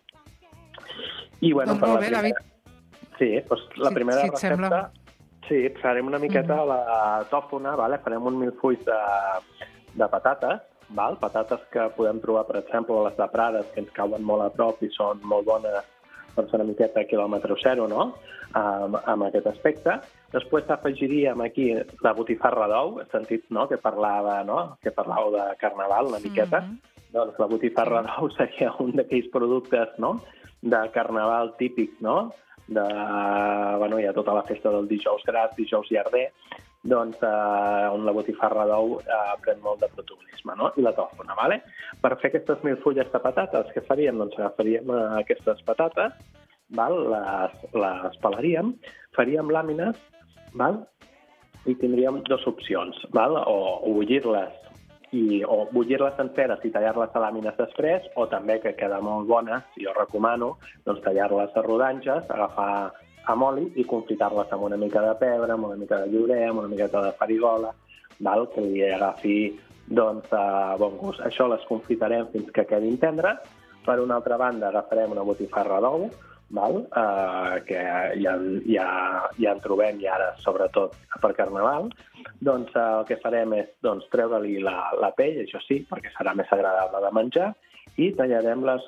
I, doncs molt bé, David. Sí, doncs la primera recepta... Sí, farem una miqueta la tòfona, farem un milfull de patates, patates que podem trobar, per exemple, a les de Prades, que ens cauen molt a prop i són molt bones per fer una miqueta a quilòmetre zero, no?, amb aquest aspecte. Després afegiríem aquí la botifarra d'ou, he sentit, no?, que parlàveu de carnaval una miqueta. Doncs la botifarra d'ou seria un d'aquells productes, no?, de carnaval típic, no?, hi ha tota la festa del dijous gras, dijous llarder, on la botifarra d'ou pren molt de protagonisme, no? I la tòfona, vale? Per fer aquestes 1.000 fulles de patates, què faríem? Doncs agafaríem aquestes patates, les pelaríem, faríem làmines, i tindríem dues opcions, o bullir-les o bullir-les senceres i tallar-les a làmines després, o també, que queda molt bona, si jo recomano, doncs tallar-les a rodanges, agafar amb oli i confitar-les amb una mica de pebre, amb una mica de llorer, amb una miqueta de farigola, que li agafi bon gust. Això les confitarem fins que quedin tendres. Per una altra banda, agafarem una botifarra d'ou, que ja en trobem i ara, sobretot, per Carnaval. Doncs el que farem és treure-li la pell, això sí, perquè serà més agradable de menjar, i tallarem a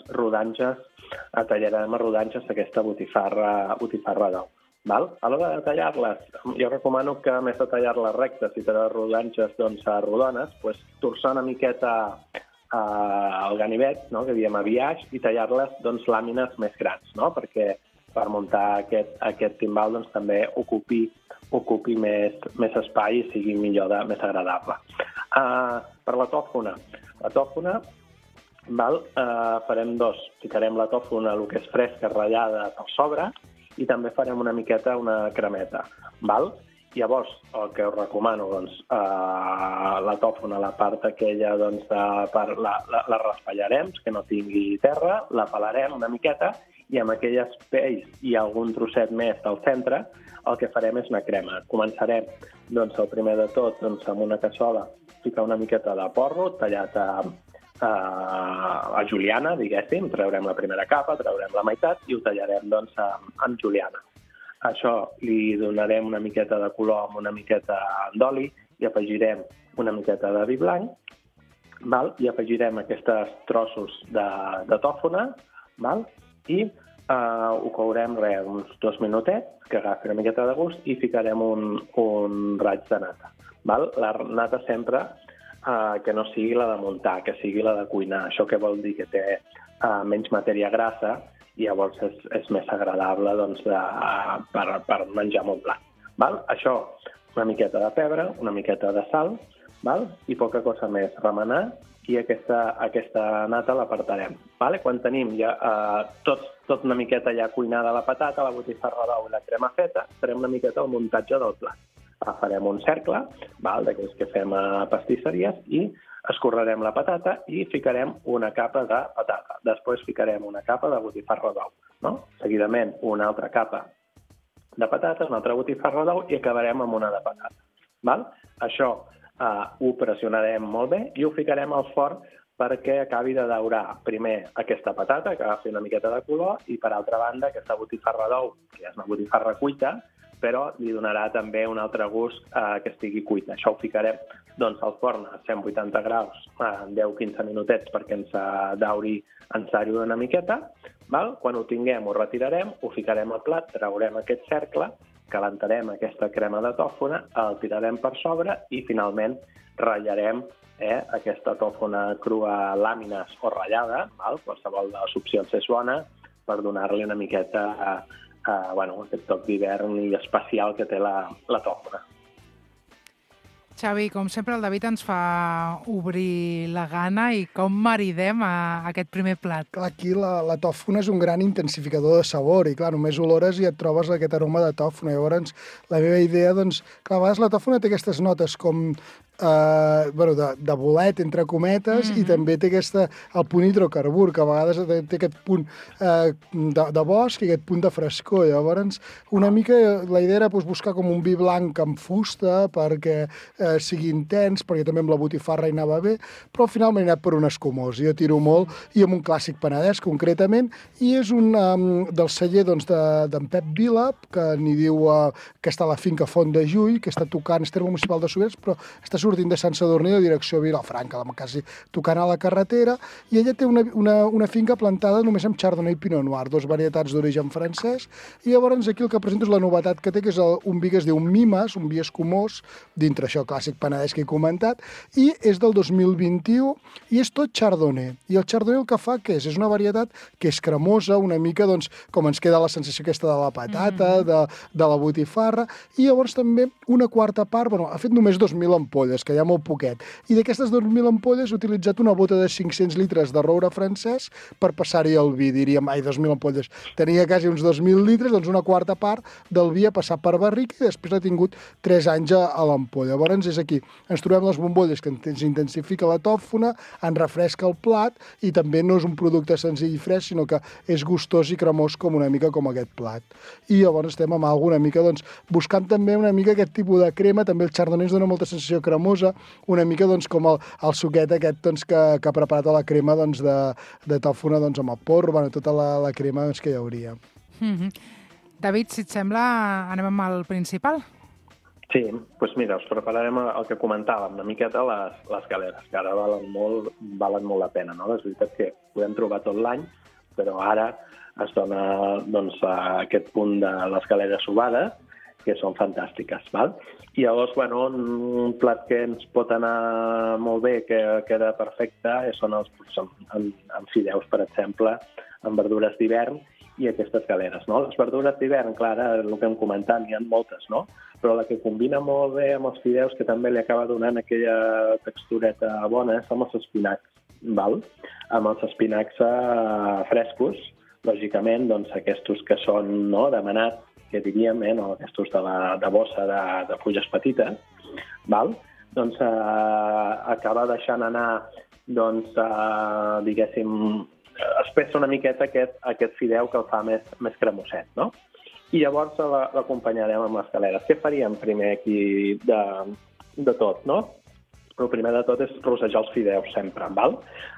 rodanges aquesta botifarra d'ou. A l'hora de tallar-les, jo recomano que, a més de tallar-les rectes i tallar rodanges rodones, torçar una miqueta el ganivet, que diem aviaix, i tallar-les làmines més grans, perquè per muntar aquest timbal també ocupi més espai i sigui millor, més agradable. Per la tòfona. La tòfona farem ficarem la tòfona, el que és fresca, ratllada per sobre, i també farem una miqueta una cremeta. Llavors, el que us recomano, la tòfona, la part aquella, la raspallarem, que no tingui terra, la pelarem una miqueta, i amb aquelles pells i algun trosset més al centre, el que farem és una crema. Començarem, el primer de tot, amb una cassola, ficar una miqueta de porro, tallat a juliana, diguéssim, traurem la primera capa, traurem la meitat i ho tallarem, en juliana. Això li donarem una miqueta de color amb una miqueta d'oli i afegirem una miqueta de vi blanc, i afegirem aquests trossos de tòfona, i ho courem uns 2 minutets, que agafi una miqueta de gust, i ficarem un raig de nata. La nata sempre que no sigui la de muntar, que sigui la de cuinar. Això què vol dir? Que té menys matèria grassa, i llavors és més agradable per menjar molt blanc. Això, una miqueta de pebre, una miqueta de sal, i poca cosa més. Remenar, i aquesta nata l'apartarem. Quan tenim ja tot una miqueta ja cuinada la patata, la botifarra d'ou i la crema feta, farem una miqueta el muntatge del plat. Farem un cercle, d'aquells que fem a pastisseries, i escorrerem la patata i ficarem una capa de patata. Després ficarem una capa de botifarra d'ou. Seguidament, una altra capa de patata, una altra botifarra d'ou, i acabarem amb una de patata. Això ho pressionarem molt bé i ho ficarem al forn perquè acabi de daurar primer aquesta patata, que agafi una miqueta de color, i per altra banda aquesta botifarra d'ou, que és una botifarra cuita, però li donarà també un altre gust que estigui cuita. Això ho ficarem al forn a 180 graus en 10-15 minutets perquè ens dauri, ens dauri una miqueta. Quan ho tinguem ho retirarem, ho ficarem al plat, traurem aquest cercle, calentarem aquesta crema de tòfona, el tirarem per sobre i finalment ratllarem aquesta tòfona crua a làmines o ratllada, qualsevol de les opcions és bona, per donar-li una miqueta aquest toc d'hivern i especial que té la tòfona. Xavi, com sempre, el David ens fa obrir la gana i com maridem aquest primer plat. Clar, aquí la tòfona és un gran intensificador de sabor i, clar, només olores i et trobes aquest aroma de tòfona. Llavors, la meva idea, clar, a vegades la tòfona té aquestes notes com de bolet, entre cometes, i també té el punt hidrocarbur, que a vegades té aquest punt de bosc i aquest punt de frescor. Llavors, una mica la idea era buscar com un vi blanc amb fusta perquè sigui intens, perquè també amb la botifarra hi anava bé, però al final m'he anat per un escumós. Jo tiro molt, i amb un clàssic penedès, concretament, i és un del celler d'en Pep Vila, que n'hi diu que està a la finca Font de Jull, que està tocant, és terme municipal de Sobrers, però està sortint de Sant Sadurní de direcció a Vilafranca, quasi tocant a la carretera, i ella té una finca plantada només amb Chardonnay i Pinot Noir, dos varietats d'origen francès, i llavors aquí el que presento és la novetat que té, que és un vi que es diu Mimes, un vi escumós, dintre això clàssic penedès que he comentat, i és del 2021, i és tot Chardonnay. I el Chardonnay el que fa, què és? És una varietat que és cremosa, una mica, doncs, com ens queda la sensació aquesta de la patata, de la botifarra, i llavors també una quarta part, ha fet només 2.000 ampolles, que hi ha molt poquet, i d'aquestes 2.000 ampolles he utilitzat una bota de 500 litres de roure francès per passar-hi el vi, diríem, 2.000 ampolles. Tenia quasi uns 2.000 litres, doncs una quarta part del vi ha passat per barrica i després ha tingut 3 anys a l'ampolla. Llavors és aquí, ens trobem les bombolles que ens intensifica la tòfona, ens refresca el plat i també no és un producte senzill i fresc, sinó que és gustós i cremós com una mica com aquest plat. I llavors estem amb alguna mica, doncs, buscant també una mica aquest tipus de crema, també el Chardonnay ens dona molta sensació cremosa, una mica doncs, com el suquet aquest doncs, que ha preparat a la crema doncs, de tòfona doncs, amb el porro, tota la crema doncs, que hi hauria. David, si et sembla, anem amb el principal? Sí, doncs mira, us prepararem el que comentàvem, una miqueta les galeres, que ara valen molt la pena, no? És veritat que podem trobar tot l'any, però ara es dona doncs, aquest punt de les galeres sovades, que són fantàstiques, val? I llavors, bueno, un plat que ens pot anar molt bé, que queda perfecte, són amb fideus, per exemple, amb verdures d'hivern i aquestes galeres, no? Les verdures d'hivern, clar, el que hem comentat, n'hi ha moltes, no? Però la que combina molt bé amb els fideus, que també li acaba donant aquella textureta bona, són els espinacs, val? Amb els espinacs frescos, lògicament, doncs aquests que són demanats, que diríem, no? Aquests de bossa de fulles petites, val? Doncs acaba deixant anar, doncs, diguéssim, espessa una miqueta aquest fideu que el fa més cremoset, no? I llavors l'acompanyarem amb les galeres. Què faríem primer aquí de tot, no? El primer de tot és rossejar els fideus sempre, val?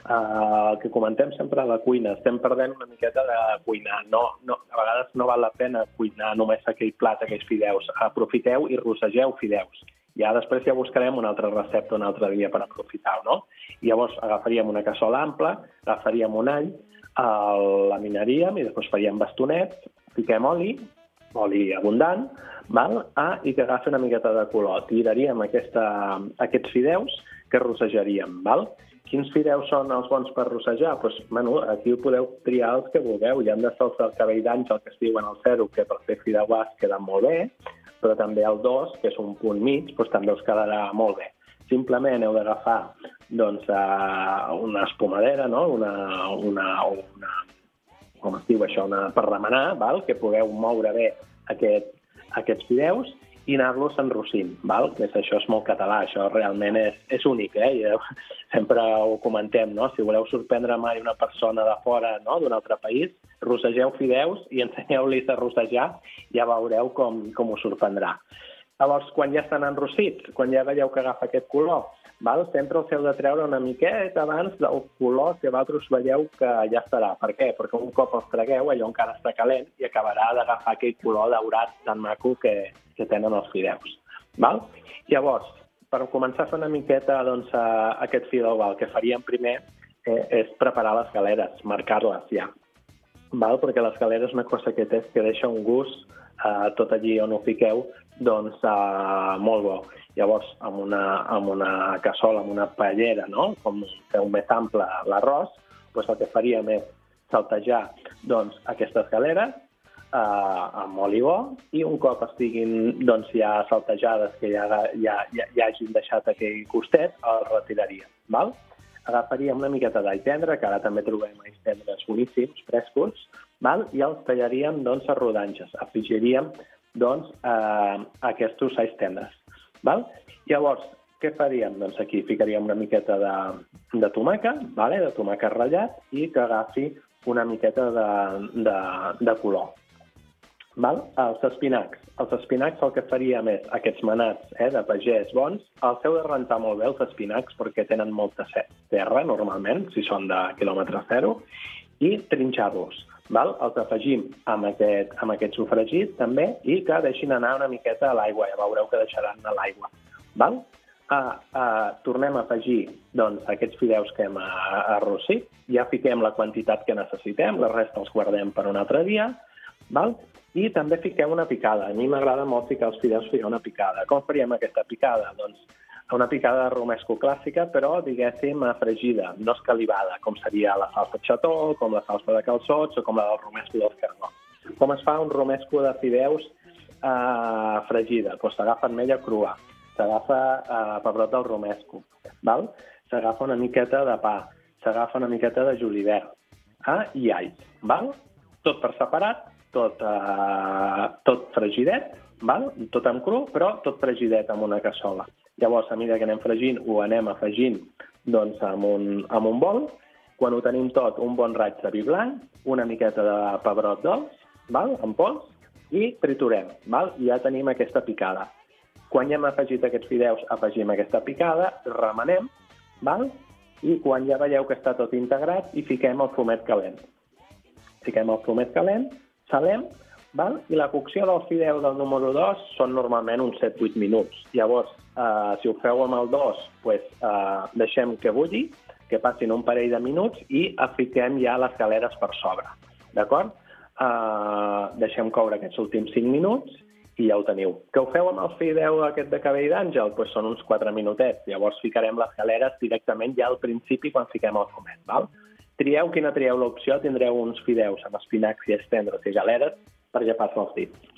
El que comentem sempre a la cuina, estem perdent una miqueta de cuinar. A vegades no val la pena cuinar només aquell plat, aquells fideus. Aprofiteu i rossegeu fideus. Després ja buscarem una altra recepta un altre dia per aprofitar-ho, no? I llavors agafaríem una cassola ampla, agafaríem un all, laminaríem i després faríem bastonets, fiquem oli abundant, val? I que agafi una miqueta de color. Tiraríem aquests fideus que rossejaríem, val? Quins fideus són els bons per rossejar? Aquí podeu triar els que vulgueu. Hi han de ser els del cabell d'àngel, que es diuen el 0, que per fer fideuàs queden molt bé, però també el 2, que és un punt mig, també us quedarà molt bé. Simplement heu d'agafar una espumadera, no? Com es diu això, per remenar, que pugueu moure bé aquests fideus i anar-los enrossint. Això és molt català, això realment és únic, sempre ho comentem, no? Si voleu sorprendre mai una persona de fora, d'un altre país, rossegeu fideus i ensenyeu-los a rossejar, ja veureu com us sorprendrà. Llavors, quan ja estan enrossits, quan ja veieu que agafa aquest color, sempre els heu de treure una miqueta abans del color que vosaltres veieu que ja estarà. Per què? Perquè un cop els tragueu, allò encara està calent i acabarà d'agafar aquell color daurat tan maco que tenen els fideus. Llavors, per començar a fer una miqueta aquest fideu, el que faríem primer és preparar les galeres, marcar-les ja. Perquè les galeres una cosa que té és que deixa un gust tot allí on ho fiqueu, doncs molt bo. Llavors, amb una cassola, amb una paellera, no? Com feu més ample l'arròs, doncs el que faríem és saltejar aquestes galeres amb oli bo i un cop estiguin ja saltejades, que ja hagin deixat aquell gustet, els retiraríem. Agafaríem una miqueta d'all tendre, que ara també trobem alls tendres boníssims, frescos, i els tallaríem a rodanxes. Afegiríem aquests alls tendres. Llavors, què faríem? Doncs aquí ficaríem una miqueta de tomàquet, de tomàquet ratllat, i que agafi una miqueta de color. Els espinacs. Els espinacs el que faríem és aquests manats de pagès bons, els heu de rentar molt bé els espinacs perquè tenen molta terra normalment, si són de quilòmetre zero, i trinxar-los. Els afegim amb aquest sofregit també i que deixin anar una miqueta a l'aigua, ja veureu que deixaran anar a l'aigua. tornem a afegir doncs, aquests fideus que hem arrossit, ja fiquem la quantitat que necessitem, la resta els guardem per un altre dia, val? I també fiquem una picada. A mi m'agrada molt ficar els fideus, ficar una picada. Com faríem aquesta picada? Doncs una picada de romesco clàssica, però, diguéssim, fregida, no escalivada, com seria la salsa xató, com la salsa de calçots o com la del romesco dels cargols. Com es fa un romesco de fideus fregida? Doncs s'agafa ametlla crua, s'agafa pebrot del romesco, val? S'agafa una miqueta de pa, s'agafa una miqueta de julivert i all, val? Tot per separat, tot fregidet, val? Tot en cru, però tot fregidet amb una cassola. Llavors, a mesura que anem fregint, ho anem afegint doncs, amb un bol. Quan ho tenim tot, un bon raig de vi blanc, una miqueta de pebrot dolç, val? En pols, i triturem. Val? I ja tenim aquesta picada. Quan ja hem afegit aquests fideus, afegim aquesta picada, remenem, val? I quan ja veieu que està tot integrat, hi fiquem el fumet calent. Fiquem el fumet calent, salem, val? I la cocció del fideu del número 2 són normalment uns 7-8 minuts. Llavors, si ho feu amb el 2, deixem que bulli, que passin un parell de minuts i fiquem ja les galeres per sobre. D'acord? Deixem coure aquests últims 5 minuts i ja ho teniu. Que ho feu amb el fideu aquest de cabell d'àngel? Doncs són uns 4 minutets. Llavors ficarem les galeres directament ja al principi quan fiquem el fumet, val? Trieu quina trieu l'opció, tindreu uns fideus amb espinacs i estendres i galeres per llepar-se els dits.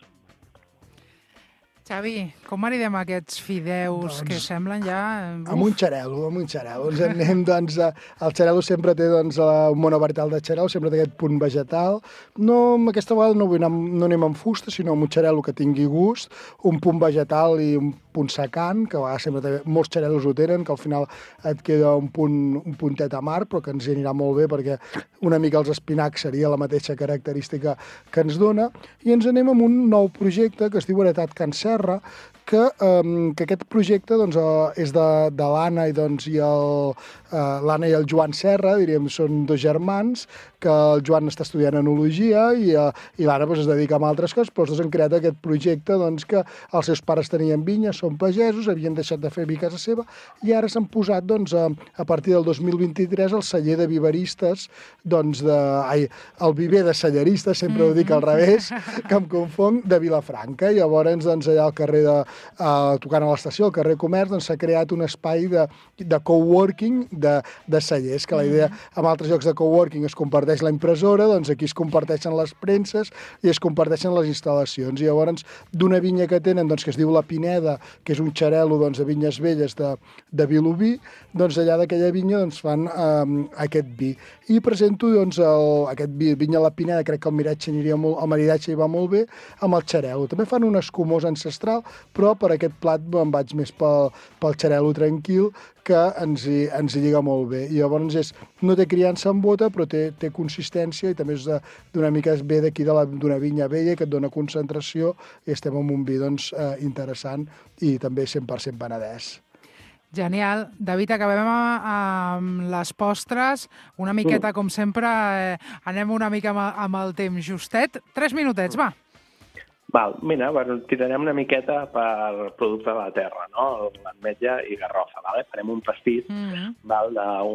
Xavi, com maridem aquests fideus que semblen ja... Amb un xarel·lo. Ens anem, doncs, el xarel·lo sempre té, doncs, un monovarietal de xarel·lo, sempre té aquest punt vegetal. No, aquesta vegada no anem amb fusta, sinó amb un xarel·lo que tingui gust, un punt vegetal i un punt secant, que a vegades sempre té, molts xarel·los ho tenen, que al final et queda un puntet amarg, però que ens hi anirà molt bé perquè una mica els espinacs seria la mateixa característica que ens dona. I ens anem amb un nou projecte que es diu Heretat Can Serra, que aquest projecte doncs, és de l'Anna i l'Anna i el Joan Serra, diríem, són dos germans, que el Joan està estudiant enologia i l'Anna doncs, es dedica a altres coses, però els dos han creat aquest projecte doncs, que els seus pares tenien vinyes, són pagesos, havien deixat de fer vi a casa seva i ara s'han posat doncs, a partir del 2023 el celler de viveristes, doncs, el viver de celleristes, sempre ho dic al revés, que em confong, de Vilafranca. I llavors doncs, allà al carrer tocant a l'estació, al carrer Comerç, doncs s'ha creat un espai de coworking de cellers, que la idea, en altres llocs de coworking es comparteix la impressora, doncs aquí es comparteixen les premses i es comparteixen les instal·lacions. I llavors, d'una vinya que tenen, doncs, que es diu La Pineda, que és un xarel·lo doncs, de vinyes velles de Vilobí, doncs allà d'aquella vinya doncs, fan aquest vi. I presento doncs, aquest vi, vinya La Pineda, crec que el maridatge hi va molt bé, amb el xarel·lo. També fan un escumós ancestral, però per aquest plat em vaig més pel xarel·lo tranquil, que ens hi lliga molt bé. I llavors no té criança en bota, però té consistència i també és d'una mica ve d'aquí d'una vinya vella que et dona concentració i estem amb un vi doncs, interessant i també 100% penedès. Genial. David, acabem amb les postres. Una miqueta, com sempre, anem una mica amb el temps justet. 3 minutets, va. Val, mira, tirarem una miqueta per producte de la terra, no? L'ametlla i garrofa, vale? Farem un pastís, val,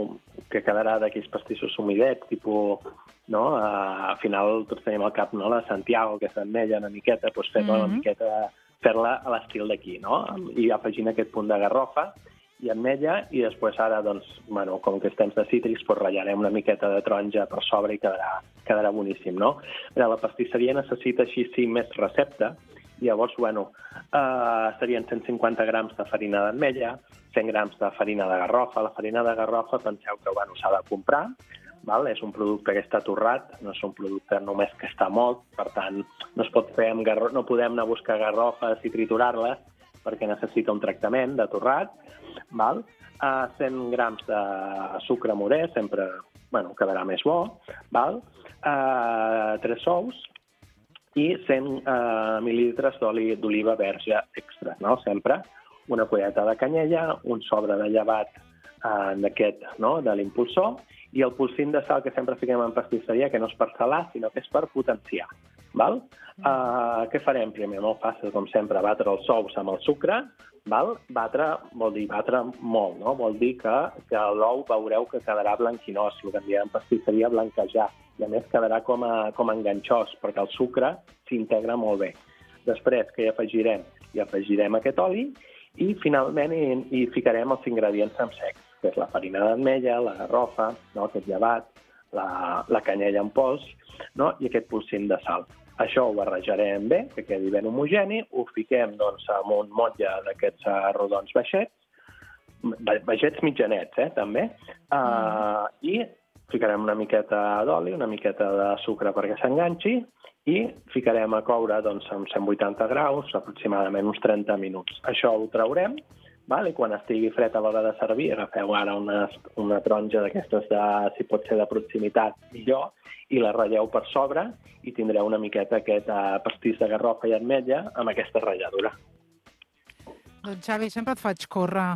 que quedarà d'aquells pastissos humidets, tipus, no? Al final tots tenim al cap, no? La Santiago, que s'ametlla una miqueta, doncs fer-la una miqueta, fer-la a l'estil d'aquí, no? I afegint aquest punt de garrofa i ametlla, i després ara, doncs, bueno, com que és temps de cítrics, doncs ratllarem una miqueta de taronja per sobre i quedarà boníssim, no? Mira, la pastisseria necessita així sí més recepta, i llavors, bueno, serien 150 grams de farina d'ametlla, 100 grams de farina de garrofa. La farina de garrofa, penseu que, bueno, s'ha de comprar, val? És un producte que està torrat, no és un producte només que està molt, per tant, no es pot fer amb no podem anar a buscar garrofes i triturar-les, perquè necessita un tractament de torrat, val? 100 grams de sucre morè, sempre, bueno, quedarà més bo, val? 3 ous i 100 mil·lilitres d'oli d'oliva verge extra, no? Sempre una colleta de canyella, un sobre de llevat d'aquest, no? De l'impulsor, i el polsim de sal que sempre fiquem en pastisseria, que no és per salar, sinó que és per potenciar. val? Què farem? Primer, molt fàcil, com sempre, batre els ous amb el sucre. Val? Batre vol dir batre molt, no? Vol dir que l'ou veureu que quedarà blanquinós, el que en diem pastisseria blanquejar, i a més quedarà com enganxós, perquè el sucre s'integra molt bé. Després, què hi afegirem? Hi afegirem aquest oli i finalment hi ficarem els ingredients en sec, que és la farina d'ametlla, la garrofa, no? Aquest llevat, la canyella en pols, no? I aquest polsim de sal. Això ho barrejarem bé, que quedi ben homogeni, ho fiquem doncs, en un motlle d'aquests rodons baixets mitjanets, també, i ficarem una miqueta d'oli, una miqueta de sucre perquè s'enganxi, i ficarem a coure doncs, amb 180 graus, aproximadament uns 30 minuts. Això ho traurem, val? I quan estigui fred a l'hora de servir, agafeu ara una taronja d'aquestes, si pot ser de proximitat, millor, i la ratlleu per sobre i tindreu una miqueta aquest pastís de garrofa i ametlla amb aquesta ratlladura. Doncs Xavi, sempre et faig córrer.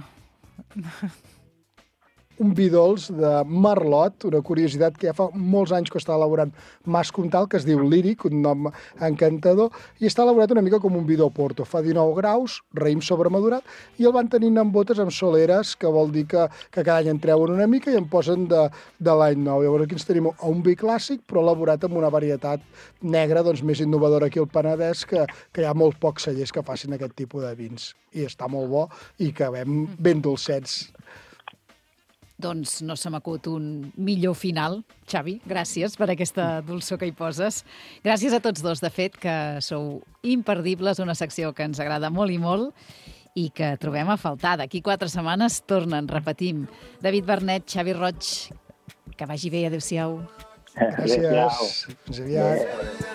Un vi dolç de merlot, una curiositat que ja fa molts anys que està elaborant Mas Comtal, que es diu Líric, un nom encantador, i està elaborat una mica com un vi d'Oporto. Fa 19 graus, raïm sobremadurat, i el van tenint en botes amb soleres, que vol dir que cada any en treuen una mica i en posen de l'any nou. Llavors aquí ens tenim un vi clàssic, però elaborat amb una varietat negra doncs, més innovadora aquí al Penedès, que hi ha molt pocs cellers que facin aquest tipus de vins. I està molt bo i que acabem ben dolcets. Doncs no se m'acut un millor final. Xavi, gràcies per aquesta dolçor que hi poses. Gràcies a tots dos, de fet, que sou imperdibles, una secció que ens agrada molt i molt i que trobem a faltar. D'aquí 4 setmanes tornen, repetim. David Bernet, Xavi Roig, que vagi bé, adéu-siau. Gràcies. Fins aviat.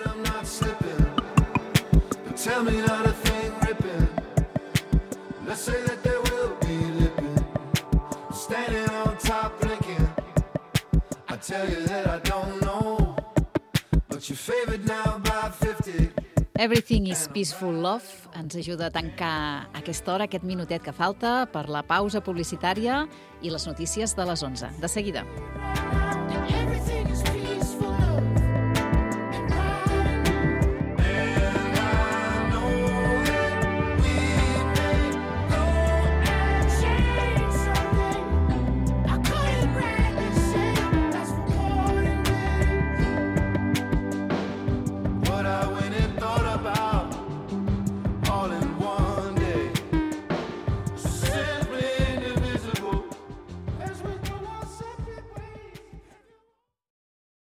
Tell you that I don't know, but your favorite now by 50. Everything is Peaceful Love ens ajuda a tancar aquesta hora, aquest minutet que falta per la pausa publicitària i les notícies de les 11. De seguida. Everything is peaceful.